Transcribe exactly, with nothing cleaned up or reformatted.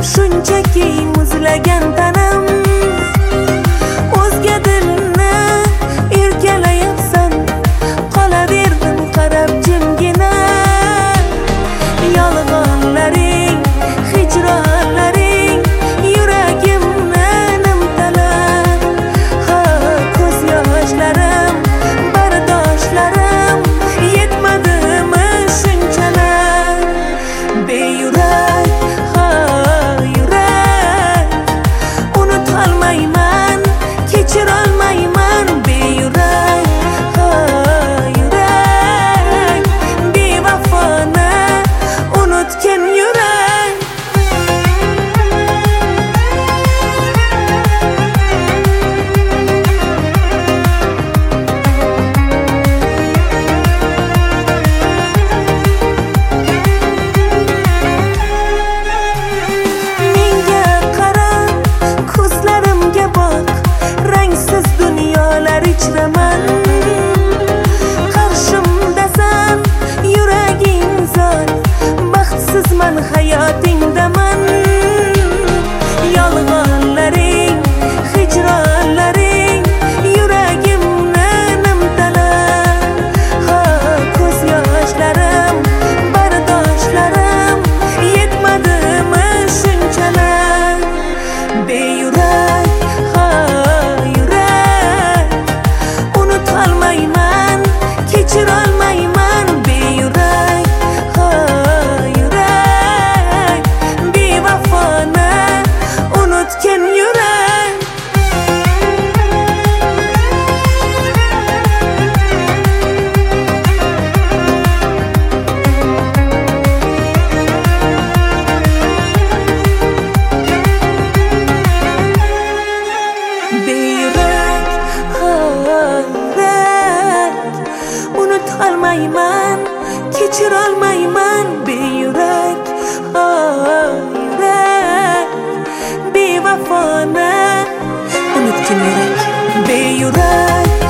shunchaki muzlagan tanam. O'zga dilni erkalayapsan, qolaverdim qarab jimgina. Yolg'onlaring, hijronlaring yuragimni nimtalar. Ha, ko'z yoshlarim, bardoshlarim yetmadimi shunchalar. Beyurak, ha yurak, unutolmayman, kechirolmayman. Beyurak, ha yurak, bevafoni unutgan yurak. Menga qara, ko'zlarimga boq, rangsiz dunyolar ichraman. Qarshimdasan, yuraging zor, baxtsizman, hayotingdaman. Yolg'onlaring, hijronlaring yuragimni nimtalar. Ha, ko'z yoshlarim, bardoshlarim yetmadimi shunchalar. Beyurak, ha yurak, unutolmayman, kechirolmayman. Beyurak, ha yurak, bevafoni unutgan yurak. Beyurak, ha yurak, unutolmayman, kechirolmayman. Beyurak, ha yurak, bevafoni unutgan yurak. Beyurak,